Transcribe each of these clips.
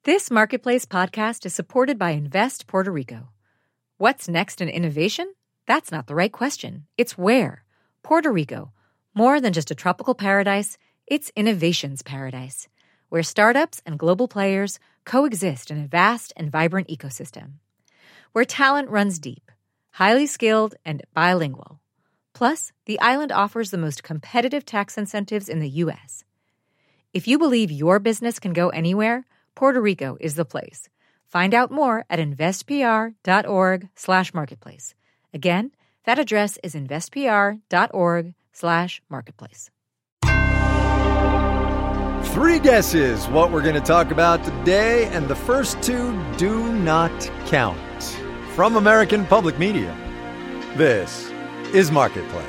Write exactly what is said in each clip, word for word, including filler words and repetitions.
This Marketplace podcast is supported by Invest Puerto Rico. What's next in innovation? That's not the right question. It's where. Puerto Rico. More than just a tropical paradise, it's innovation's paradise, where startups and global players coexist in a vast and vibrant ecosystem. Where talent runs deep, highly skilled, and bilingual. Plus, the island offers the most competitive tax incentives in the U S. If you believe your business can go anywhere, Puerto Rico is the place. Find out more at investpr.org slash marketplace. Again, that address is investpr.org slash marketplace. Three guesses what we're going to talk about today, and the first two do not count. From American Public Media, this is Marketplace.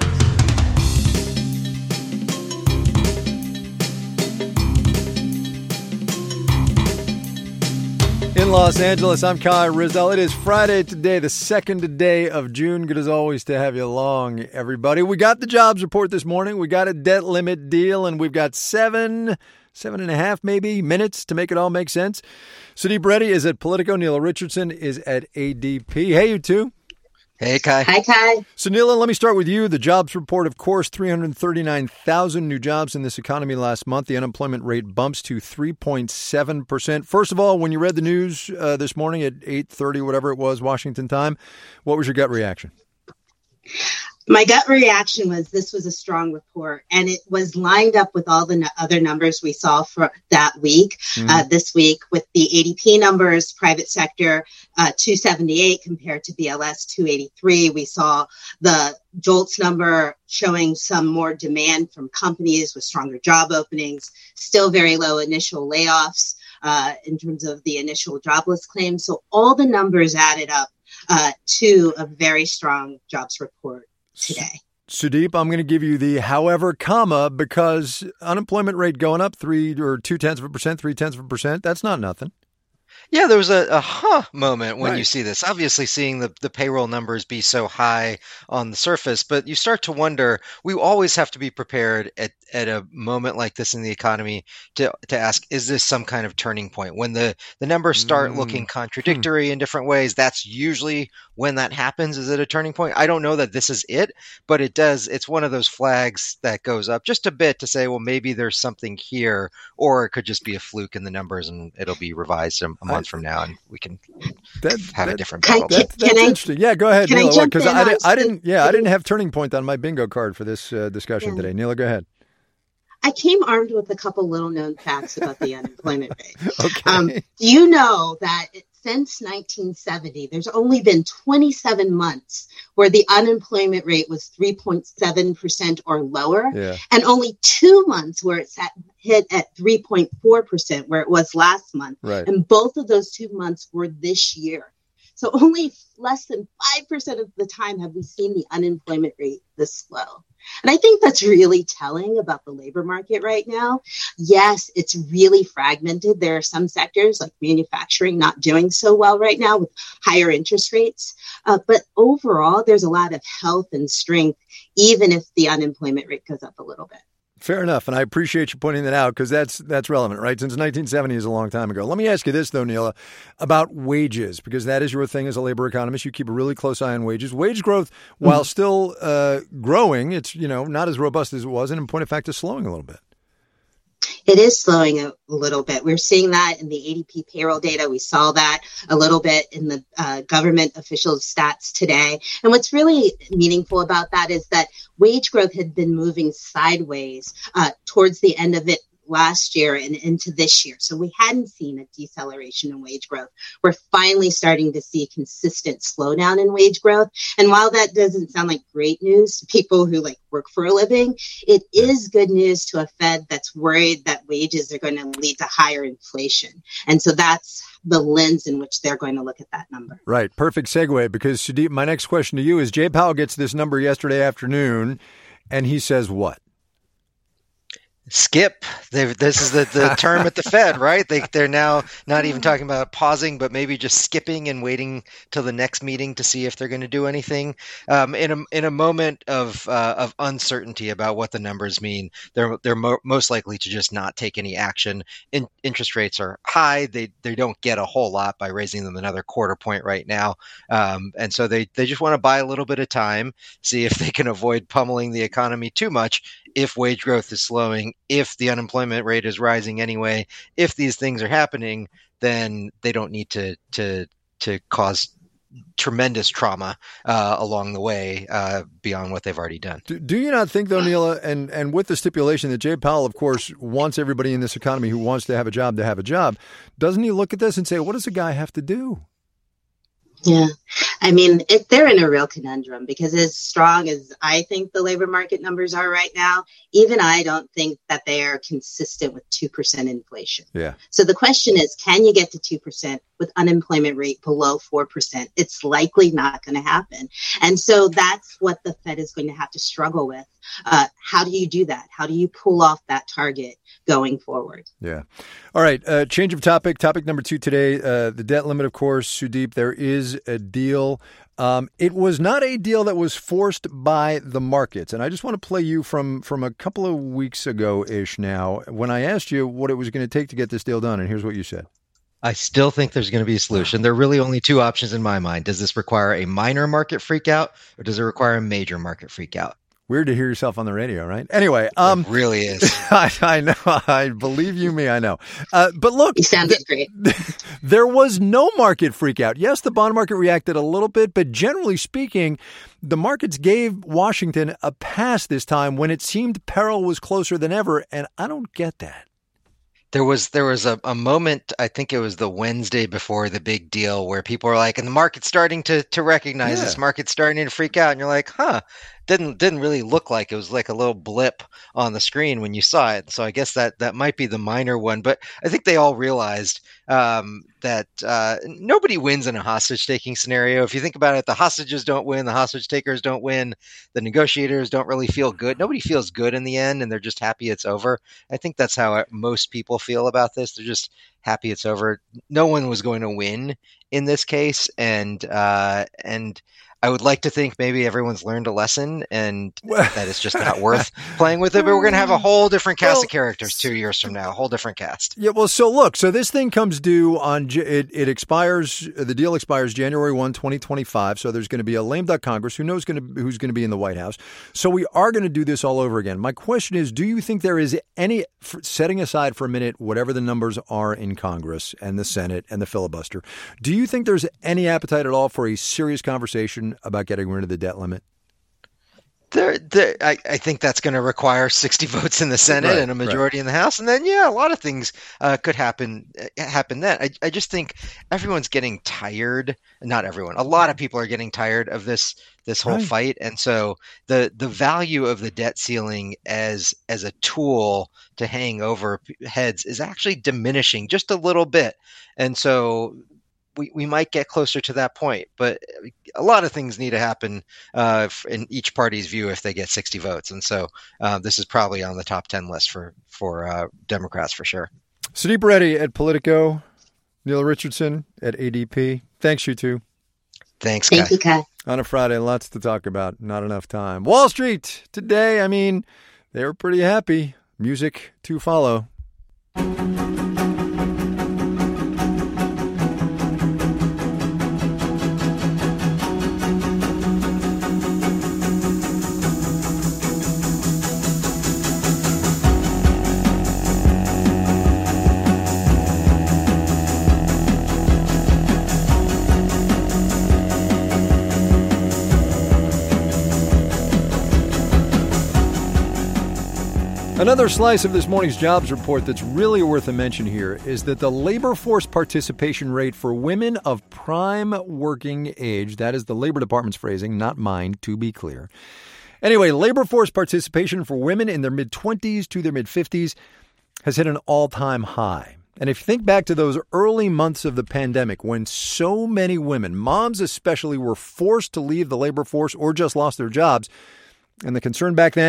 In Los Angeles, I'm Kai Ryssdal. It is Friday today, the second day of June. Good as always to have you along, everybody. We got the jobs report this morning. We got a debt limit deal, and we've got seven, seven and a half maybe minutes to make it all make sense. Sudeep Reddy is at Politico. Neela Richardson is at A D P. Hey, you two. Hey, Kai. Hi, Kai. So, Neela, let me start with you. The jobs report, of course, three hundred thirty-nine thousand new jobs in this economy last month. The unemployment rate bumps to three point seven percent. First of all, when you read the news uh, this morning at eight thirty, whatever it was, Washington time, what was your gut reaction? My gut reaction was this was a strong report, and it was lined up with all the no- other numbers we saw for that week. Mm-hmm. Uh, this week with the A D P numbers, private sector uh, two seventy-eight compared to B L S two eighty-three. We saw the JOLTS number showing some more demand from companies with stronger job openings, still very low initial layoffs uh, in terms of the initial jobless claims. So all the numbers added up uh, to a very strong jobs report today. Sudeep, I'm going to give you the however comma because unemployment rate going up three or two tenths of a percent, three tenths of a percent. That's not nothing. Yeah, there was a, a huh moment when right. you see this. Obviously, seeing the, the payroll numbers be so high on the surface, but you start to wonder, we always have to be prepared at, at a moment like this in the economy to, to ask, is this some kind of turning point? When the, the numbers start mm. looking contradictory hmm. in different ways, that's usually when that happens. Is it a turning point? I don't know that this is it, but it does. It's one of those flags that goes up just a bit to say, well, maybe there's something here, or it could just be a fluke in the numbers and it'll be revised a month from now, and we can that, have that, a different battle. That, that's can interesting. I, yeah, go ahead, Neela. Because I, I, I didn't. Yeah, I didn't have turning point on my bingo card for this uh, discussion yeah. today. Neela, go ahead. I came armed with a couple little known facts about the unemployment rate. Okay. Um, do you know that it, since nineteen seventy, there's only been twenty-seven months where the unemployment rate was three point seven percent or lower, yeah. and only two months where it's at, hit at three point four percent, where it was last month. Right. And both of those two months were this year. So only less than five percent of the time have we seen the unemployment rate this low. And I think that's really telling about the labor market right now. Yes, it's really fragmented. There are some sectors like manufacturing not doing so well right now with higher interest rates. Uh, but overall, there's a lot of health and strength, even if the unemployment rate goes up a little bit. Fair enough. And I appreciate you pointing that out because that's that's relevant, right? Since nineteen seventy is a long time ago. Let me ask you this, though, Neela, about wages, because that is your thing as a labor economist. You keep a really close eye on wages. Wage growth, mm-hmm. while still uh, growing, it's, you know, not as robust as it was. And in point of fact, it's slowing a little bit. It is slowing a little bit. We're seeing that in the A D P payroll data. We saw that a little bit in the uh, government official stats today. And what's really meaningful about that is that wage growth had been moving sideways uh, towards the end of it last year and into this year. So we hadn't seen a deceleration in wage growth. We're finally starting to see consistent slowdown in wage growth. And while that doesn't sound like great news to people who like work for a living, it is good news to a Fed that's worried that wages are going to lead to higher inflation. And so that's the lens in which they're going to look at that number. Right. Perfect segue, because Sudeep, my next question to you is Jay Powell gets this number yesterday afternoon and he says what? Skip. They've, this is the, the term at the Fed, right? They, they're now not even talking about pausing, but maybe just skipping and waiting till the next meeting to see if they're going to do anything. Um, in a in a moment of uh, of uncertainty about what the numbers mean, they're they're mo- most likely to just not take any action. In, interest rates are high. They they don't get a whole lot by raising them another quarter point right now, um, and so they they just want to buy a little bit of time, see if they can avoid pummeling the economy too much. If wage growth is slowing, if the unemployment rate is rising anyway, if these things are happening, then they don't need to to to cause tremendous trauma uh, along the way uh, beyond what they've already done. Do, do you not think, though, Neela, and, and with the stipulation that Jay Powell, of course, wants everybody in this economy who wants to have a job to have a job, doesn't he look at this and say, what does a guy have to do? Yeah. I mean, it, they're in a real conundrum because as strong as I think the labor market numbers are right now, even I don't think that they are consistent with two percent inflation. Yeah. So the question is, can you get to two percent with unemployment rate below four percent? It's likely not going to happen. And so that's what the Fed is going to have to struggle with. Uh, how do you do that? How do you pull off that target going forward? Yeah. All right. Uh, change of topic. Topic number two today, uh, the debt limit, of course. Sudeep, there is a deal. Um, it was not a deal that was forced by the markets. And I just want to play you from, from a couple of weeks ago-ish now when I asked you what it was going to take to get this deal done. And here's what you said. I still think there's going to be a solution. There are really only two options in my mind. Does this require a minor market freakout or does it require a major market freakout? Weird to hear yourself on the radio, right? Anyway, um, it really is. I, I know. I believe you me. I know. Uh, but look, you sounded great. There was no market freakout. Yes, the bond market reacted a little bit, but generally speaking, the markets gave Washington a pass this time when it seemed peril was closer than ever, and I don't get that. There was there was a, a moment, I think it was the Wednesday before the big deal, where people were like, and the market's starting to to recognize Yeah. this, market's starting to freak out. And you're like, huh, didn't didn't really look like it was like a little blip on the screen when you saw it. So I guess that that might be the minor one. But I think they all realized um, that uh, nobody wins in a hostage taking scenario. If you think about it, the hostages don't win, the hostage takers don't win, the negotiators don't really feel good. Nobody feels good in the end, and they're just happy it's over. I think that's how most people feel about this. They're just happy it's over. No one was going to win in this case, and uh, and I would like to think maybe everyone's learned a lesson and that it's just not worth playing with it. But we're going to have a whole different cast well, of characters two years from now, a whole different cast. Yeah, well, so look, so this thing comes due on, it, it expires, the deal expires January first, twenty twenty-five. So there's going to be a lame duck Congress. Who knows going to, who's going to be in the White House? So we are going to do this all over again. My question is, do you think there is any, setting aside for a minute whatever the numbers are in Congress and the Senate and the filibuster, do you think there's any appetite at all for a serious conversation about getting rid of the debt limit? There, there, I, I think that's going to require sixty votes in the Senate Right, and a majority right. in the House, and then yeah, a lot of things uh, could happen. Happen then. I, I just think everyone's getting tired. Not everyone. A lot of people are getting tired of this this whole right. fight, and so the the value of the debt ceiling as as a tool to hang over heads is actually diminishing just a little bit, and so. We, we might get closer to that point, but a lot of things need to happen uh, in each party's view if they get sixty votes. And so uh, this is probably on the top ten list for, for uh, Democrats for sure. Sudeep Reddy at Politico, Neela Richardson at A D P. Thanks, you two. Thanks, Kai. Thank you, Kai. On a Friday, lots to talk about. Not enough time. Wall Street today, I mean, they were pretty happy. Music to follow. Another slice of this morning's jobs report that's really worth a mention here is that the labor force participation rate for women of prime working age, that is the Labor Department's phrasing, not mine, to be clear. Anyway, labor force participation for women in their mid-twenties to their mid-fifties has hit an all-time high. And if you think back to those early months of the pandemic when so many women, moms especially, were forced to leave the labor force or just lost their jobs, and the concern back then,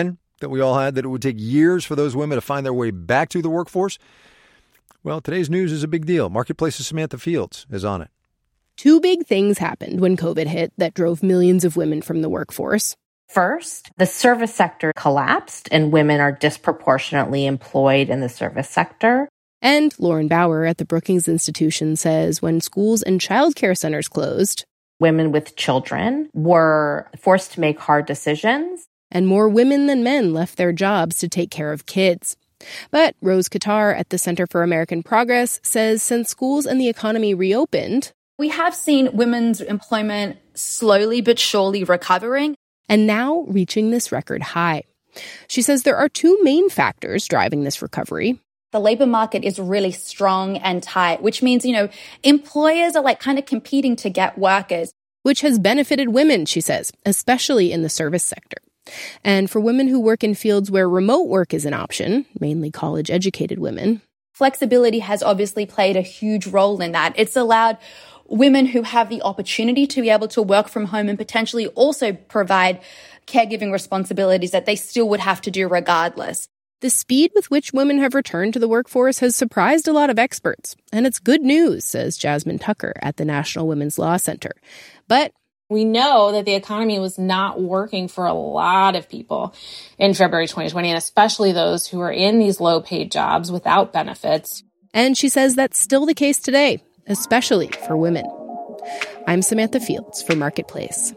that we all had, that it would take years for those women to find their way back to the workforce? Well, today's news is a big deal. Marketplace's Samantha Fields is on it. Two big things happened when COVID hit that drove millions of women from the workforce. First, the service sector collapsed and women are disproportionately employed in the service sector. And Lauren Bauer at the Brookings Institution says when schools and childcare centers closed, women with children were forced to make hard decisions. And more women than men left their jobs to take care of kids. But Rose Qatar at the Center for American Progress says since schools and the economy reopened, we have seen women's employment slowly but surely recovering. And now reaching this record high. She says there are two main factors driving this recovery. The labor market is really strong and tight, which means, you know, employers are like kind of competing to get workers. Which has benefited women, she says, especially in the service sector. And for women who work in fields where remote work is an option, mainly college-educated women, flexibility has obviously played a huge role in that. It's allowed women who have the opportunity to be able to work from home and potentially also provide caregiving responsibilities that they still would have to do regardless. The speed with which women have returned to the workforce has surprised a lot of experts. And it's good news, says Jasmine Tucker at the National Women's Law Center. But we know that the economy was not working for a lot of people in February twenty twenty, and especially those who are in these low-paid jobs without benefits. And she says that's still the case today, especially for women. I'm Samantha Fields for Marketplace.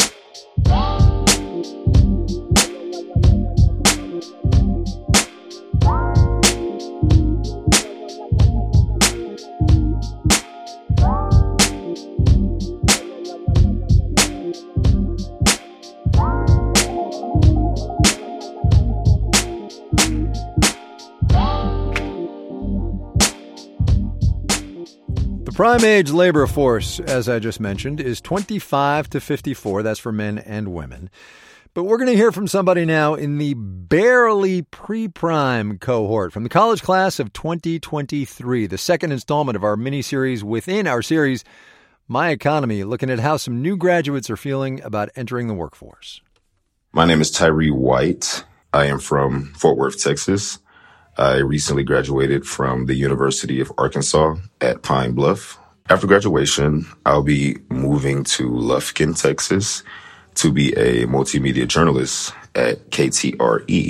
Prime age labor force, as I just mentioned, is twenty-five to fifty-four. That's for men and women. But we're going to hear from somebody now in the barely pre-prime cohort from the college class of twenty twenty-three, the second installment of our mini-series within our series, My Economy, looking at how some new graduates are feeling about entering the workforce. My name is Tyree White. I am from Fort Worth, Texas. I recently graduated from the University of Arkansas at Pine Bluff. After graduation, I'll be moving to Lufkin, Texas to be a multimedia journalist at K T R E.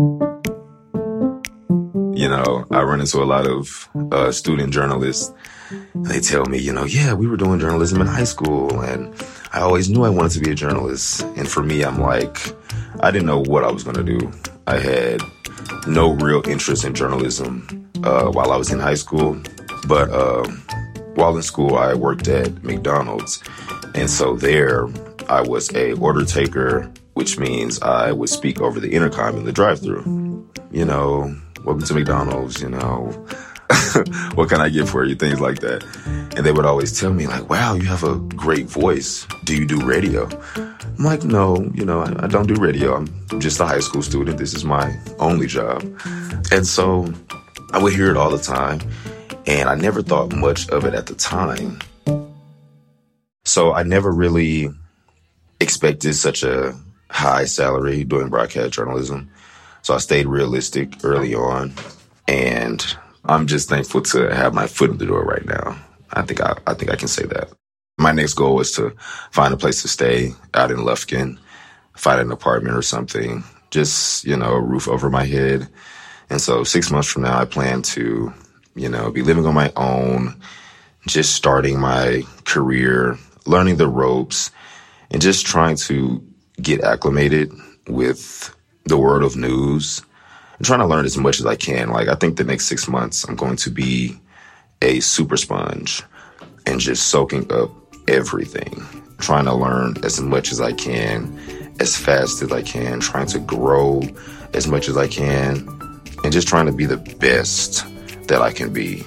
You know, I run into a lot of uh, student journalists. They tell me, you know, yeah, we were doing journalism in high school and I always knew I wanted to be a journalist. And for me, I'm like, I didn't know what I was going to do. I had no real interest in journalism uh, while I was in high school. But uh, while in school, I worked at McDonald's. And so there I was a order taker, which means I would speak over the intercom in the drive-thru. You know, welcome to McDonald's, you know, what can I get for you? Things like that. And they would always tell me like, wow, you have a great voice. Do you do radio? I'm like, no, you know, I, I don't do radio. I'm just a high school student. This is my only job. And so I would hear it all the time. And I never thought much of it at the time. So I never really expected such a high salary doing broadcast journalism. So I stayed realistic early on. And I'm just thankful to have my foot in the door right now. I think I, I think I can say that. My next goal was to find a place to stay out in Lufkin, find an apartment or something, just, you know, a roof over my head. And so six months from now, I plan to, you know, be living on my own, just starting my career, learning the ropes, and just trying to get acclimated with the world of news. I'm trying to learn as much as I can. Like, I think the next six months, I'm going to be a super sponge and just soaking up everything, trying to learn as much as I can, as fast as I can, trying to grow as much as I can, and just trying to be the best that I can be.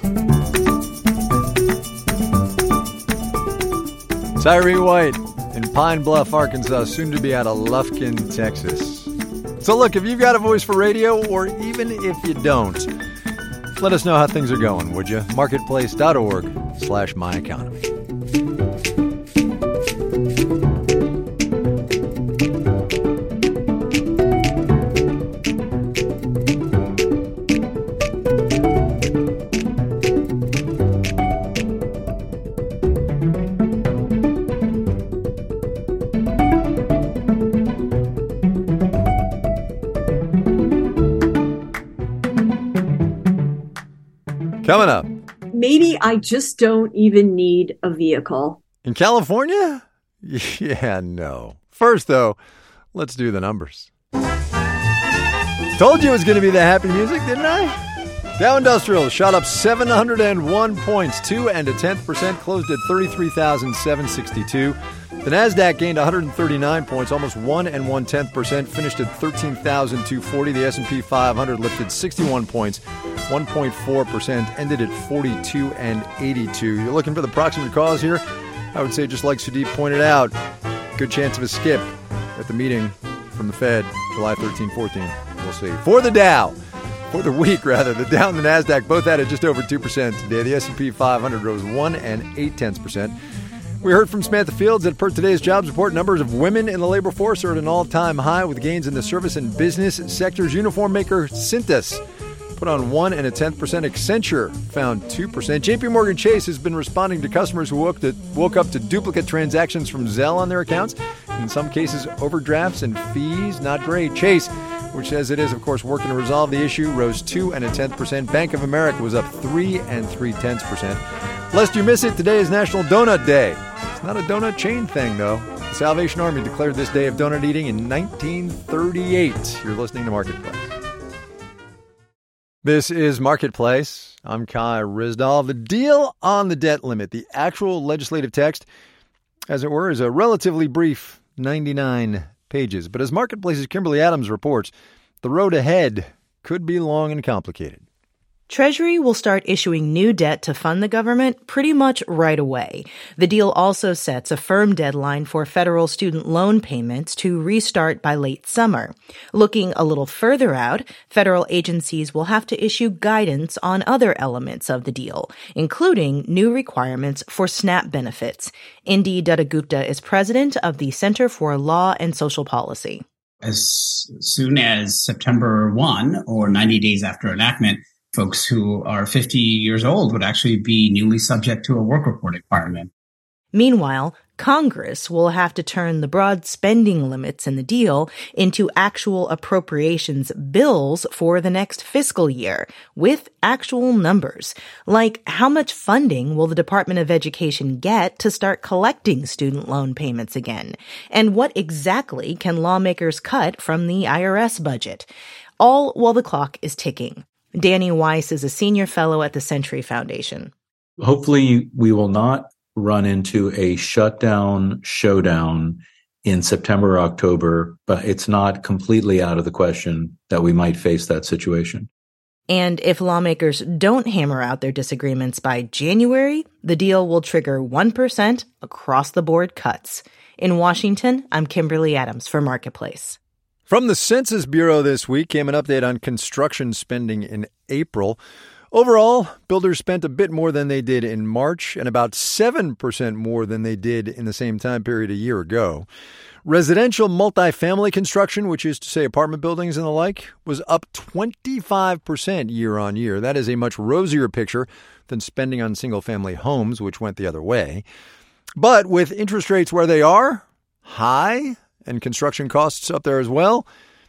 Tyree White in Pine Bluff, Arkansas, soon to be out of Lufkin, Texas. So look, if you've got a voice for radio, or even if you don't, let us know how things are going, would you? Marketplace.org slash my economy. Coming up. Maybe I just don't even need a vehicle. In California? Yeah, no. First, though, let's do the numbers. Told you it was going to be the happy music, didn't I? Dow Industrial shot up seven hundred one points, two and a tenth percent, closed at thirty-three thousand seven hundred sixty-two. The NASDAQ gained one hundred thirty-nine points, almost one and one tenth percent, finished at thirteen thousand two hundred forty. The S and P five hundred lifted sixty-one points, one point four percent, ended at forty-two and eighty-two. You're looking for the proximate cause here? I would say, just like Sudeep pointed out, good chance of a skip at the meeting from the Fed, July thirteenth, fourteenth. We'll see. For the Dow, for the week rather, the Dow and the NASDAQ both added just over two percent today. The S and P five hundred rose one and eight tenths percent. We heard from Samantha Fields that per today's jobs report, numbers of women in the labor force are at an all-time high with gains in the service and business sectors. Uniform maker Cintas put on one and a tenth percent. Accenture found two percent. J P Morgan Chase has been responding to customers who woke, to, woke up to duplicate transactions from Zelle on their accounts. In some cases, overdrafts and fees. Not great. Chase, which says it is, of course, working to resolve the issue, rose two and a tenth percent. Bank of America was up three and three tenths percent. Lest you miss it, today is National Donut Day. It's not a donut chain thing, though. The Salvation Army declared this day of donut eating in nineteen thirty-eight. You're listening to Marketplace. This is Marketplace. I'm Kai Ryssdal. The deal on the debt limit, the actual legislative text, as it were, is a relatively brief ninety-nine pages. But as Marketplace's Kimberly Adams reports, the road ahead could be long and complicated. Treasury will start issuing new debt to fund the government pretty much right away. The deal also sets a firm deadline for federal student loan payments to restart by late summer. Looking a little further out, federal agencies will have to issue guidance on other elements of the deal, including new requirements for SNAP benefits. Indi Dattagupta is president of the Center for Law and Social Policy. As soon as September first, or ninety days after enactment, folks who are fifty years old would actually be newly subject to a work report requirement. Meanwhile, Congress will have to turn the broad spending limits in the deal into actual appropriations bills for the next fiscal year, with actual numbers. Like, how much funding will the Department of Education get to start collecting student loan payments again? And what exactly can lawmakers cut from the I R S budget? All while the clock is ticking. Danny Weiss is a senior fellow at the Century Foundation. Hopefully we will not run into a shutdown showdown in September or October, but it's not completely out of the question that we might face that situation. And if lawmakers don't hammer out their disagreements by January, the deal will trigger one percent across-the-board cuts. In Washington, I'm Kimberly Adams for Marketplace. From the Census Bureau this week came an update on construction spending in April. Overall, builders spent a bit more than they did in March and about seven percent more than they did in the same time period a year ago. Residential multifamily construction, which is to say apartment buildings and the like, was up twenty-five percent year on year. That is a much rosier picture than spending on single-family homes, which went the other way. But with interest rates where they are, high, and construction costs up there as well,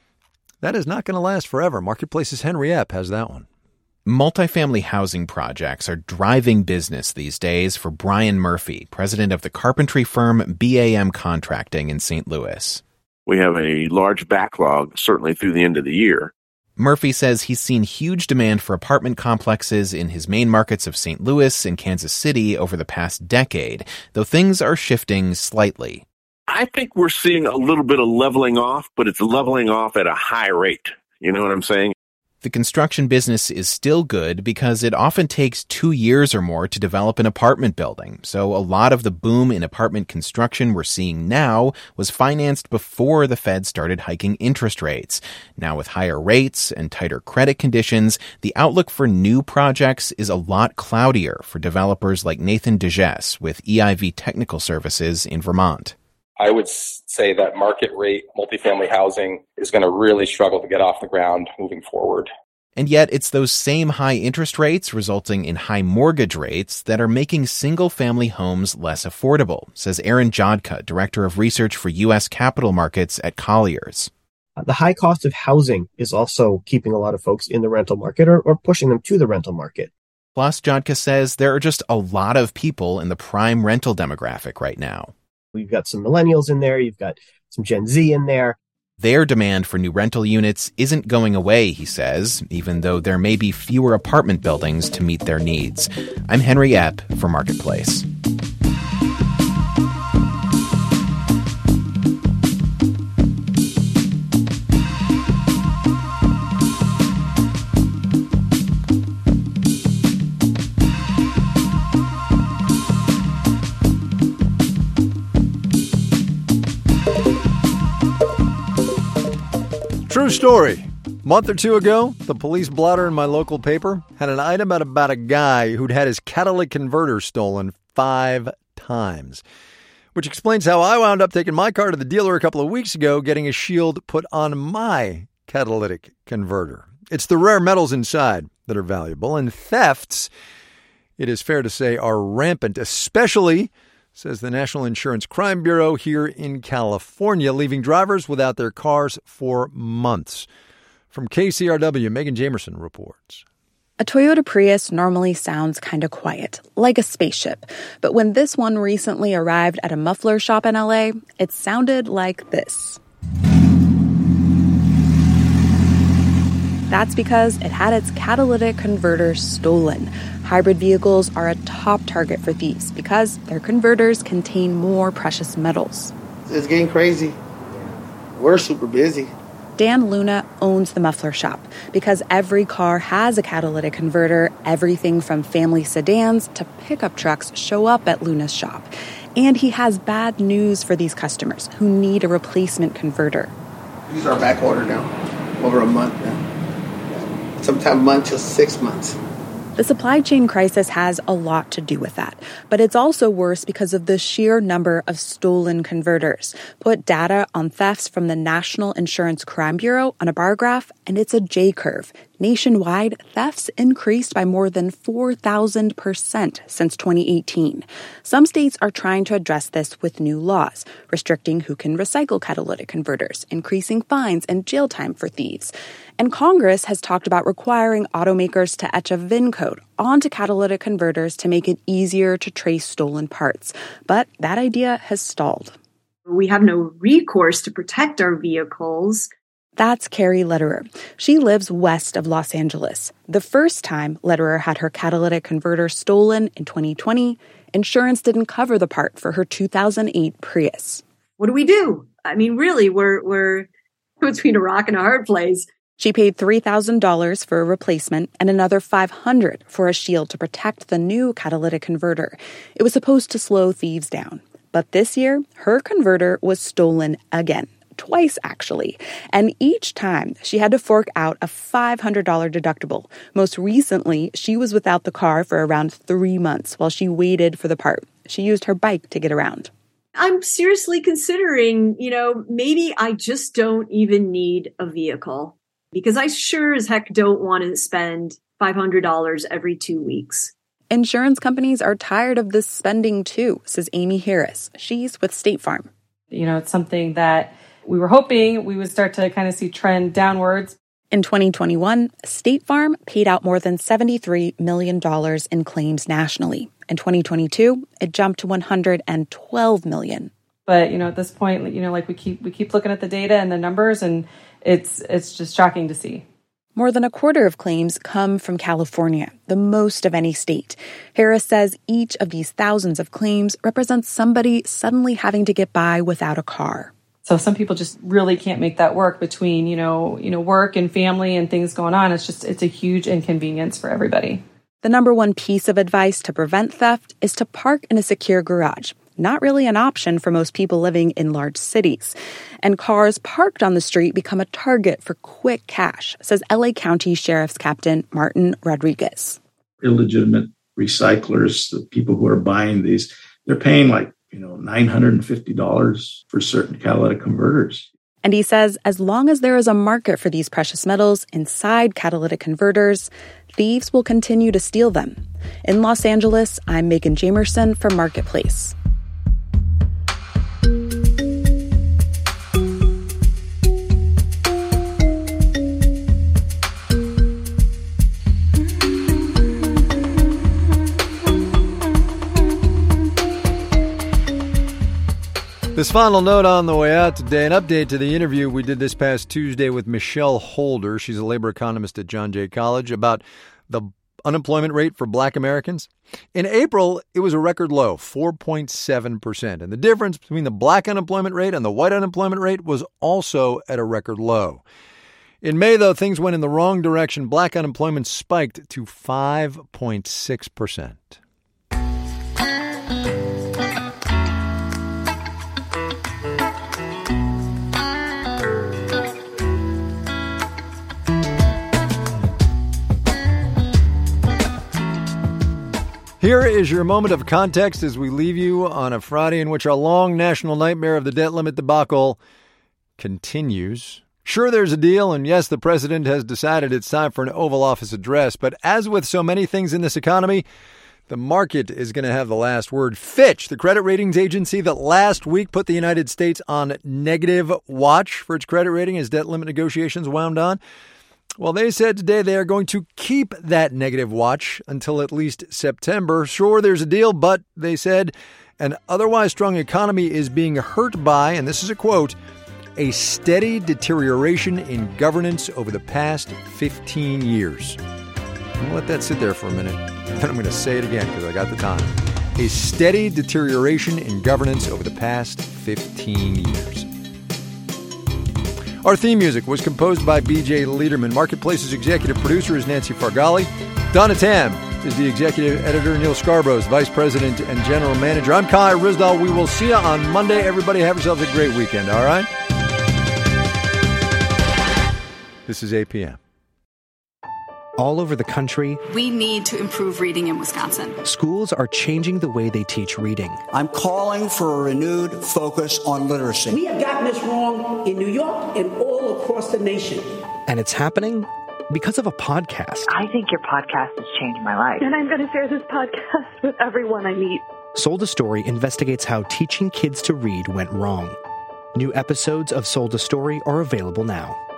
that is not going to last forever. Marketplace's Henry Epp has that one. Multifamily housing projects are driving business these days for Brian Murphy, president of the carpentry firm B A M Contracting in Saint Louis. We have a large backlog, certainly through the end of the year. Murphy says he's seen huge demand for apartment complexes in his main markets of Saint Louis and Kansas City over the past decade, though things are shifting slightly. I think we're seeing a little bit of leveling off, but it's leveling off at a high rate. You know what I'm saying? The construction business is still good because it often takes two years or more to develop an apartment building. So a lot of the boom in apartment construction we're seeing now was financed before the Fed started hiking interest rates. Now with higher rates and tighter credit conditions, the outlook for new projects is a lot cloudier for developers like Nathan DeGesse with E I V Technical Services in Vermont. I would say that market rate multifamily housing is going to really struggle to get off the ground moving forward. And yet it's those same high interest rates resulting in high mortgage rates that are making single-family homes less affordable, says Aaron Jodka, director of research for U S capital markets at Colliers. The high cost of housing is also keeping a lot of folks in the rental market or, or pushing them to the rental market. Plus, Jodka says there are just a lot of people in the prime rental demographic right now. We've got some millennials in there. You've got some Gen Z in there. Their demand for new rental units isn't going away, he says, even though there may be fewer apartment buildings to meet their needs. I'm Henry Epp for Marketplace. True story. A month or two ago, the police blotter in my local paper had an item about a guy who'd had his catalytic converter stolen five times. Which explains how I wound up taking my car to the dealer a couple of weeks ago, getting a shield put on my catalytic converter. It's the rare metals inside that are valuable, and thefts, it is fair to say, are rampant, especially, says the National Insurance Crime Bureau here in California, leaving drivers without their cars for months. From K C R W, Megan Jamerson reports. A Toyota Prius normally sounds kind of quiet, like a spaceship. But when this one recently arrived at a muffler shop in L A, it sounded like this. That's because it had its catalytic converter stolen. Hybrid vehicles are a top target for thieves because their converters contain more precious metals. It's getting crazy. We're super busy. Dan Luna owns the muffler shop. Because every car has a catalytic converter, everything from family sedans to pickup trucks show up at Luna's shop. And he has bad news for these customers who need a replacement converter. These are back order now, over a month now. Sometimes a month to six months. The supply chain crisis has a lot to do with that, but it's also worse because of the sheer number of stolen converters. Put data on thefts from the National Insurance Crime Bureau on a bar graph, and it's a J-curve. Nationwide, thefts increased by more than four thousand percent since twenty eighteen. Some states are trying to address this with new laws, restricting who can recycle catalytic converters, increasing fines and jail time for thieves. And Congress has talked about requiring automakers to etch a V I N code onto catalytic converters to make it easier to trace stolen parts. But that idea has stalled. We have no recourse to protect our vehicles. That's Carrie Lederer. She lives west of Los Angeles. The first time Lederer had her catalytic converter stolen in twenty twenty, insurance didn't cover the part for her two thousand eight Prius. What do we do? I mean, really, we're we're between a rock and a hard place. She paid three thousand dollars for a replacement and another five hundred dollars for a shield to protect the new catalytic converter. It was supposed to slow thieves down. But this year, her converter was stolen again. Twice, actually. And each time, she had to fork out a five hundred dollars deductible. Most recently, she was without the car for around three months while she waited for the part. She used her bike to get around. I'm seriously considering, you know, maybe I just don't even need a vehicle. Because I sure as heck don't want to spend five hundred dollars every two weeks. Insurance companies are tired of this spending too, says Amy Harris. She's with State Farm. You know, it's something that we were hoping we would start to kind of see trend downwards. In twenty twenty-one, State Farm paid out more than seventy-three million dollars in claims nationally. In twenty twenty-two, it jumped to one hundred twelve million dollars. But, you know, at this point, you know, like we keep we keep looking at the data and the numbers, and it's it's just shocking to see. More than a quarter of claims come from California, the most of any state. Harris says each of these thousands of claims represents somebody suddenly having to get by without a car. So some people just really can't make that work between, you know, you know, work and family and things going on. It's just, it's a huge inconvenience for everybody. The number one piece of advice to prevent theft is to park in a secure garage. Not really an option for most people living in large cities. And cars parked on the street become a target for quick cash, says L A County Sheriff's Captain Martin Rodriguez. Illegitimate recyclers, the people who are buying these, they're paying like, you know, nine hundred fifty dollars for certain catalytic converters. And he says as long as there is a market for these precious metals inside catalytic converters, thieves will continue to steal them. In Los Angeles, I'm Megan Jamerson for Marketplace. This final note on the way out today, an update to the interview we did this past Tuesday with Michelle Holder. She's a labor economist at John Jay College about the unemployment rate for Black Americans. In April, it was a record low, four point seven percent. And the difference between the Black unemployment rate and the white unemployment rate was also at a record low. In May, though, things went in the wrong direction. Black unemployment spiked to five point six percent. Here is your moment of context as we leave you on a Friday in which our long national nightmare of the debt limit debacle continues. Sure, there's a deal, and yes, the president has decided it's time for an Oval Office address, but as with so many things in this economy, the market is going to have the last word. Fitch, the credit ratings agency that last week put the United States on negative watch for its credit rating as debt limit negotiations wound on, well, they said today they are going to keep that negative watch until at least September. Sure, there's a deal, but they said an otherwise strong economy is being hurt by, and this is a quote, a steady deterioration in governance over the past fifteen years. I'm going to let that sit there for a minute, and then I'm going to say it again because I got the time. A steady deterioration in governance over the past fifteen years. Our theme music was composed by B J Liederman. Marketplace's executive producer is Nancy Fargali. Donna Tam is the executive editor. Neil Scarborough is vice president and general manager. I'm Kai Ryssdal. We will see you on Monday. Everybody have yourselves a great weekend, all right? This is A P M. All over the country, we need to improve reading in Wisconsin. Schools are changing the way they teach reading. I'm calling for a renewed focus on literacy. We have gotten this wrong in New York and all across the nation. And it's happening because of a podcast. I think your podcast has changed my life. And I'm going to share this podcast with everyone I meet. Sold a Story investigates how teaching kids to read went wrong. New episodes of Sold a Story are available now.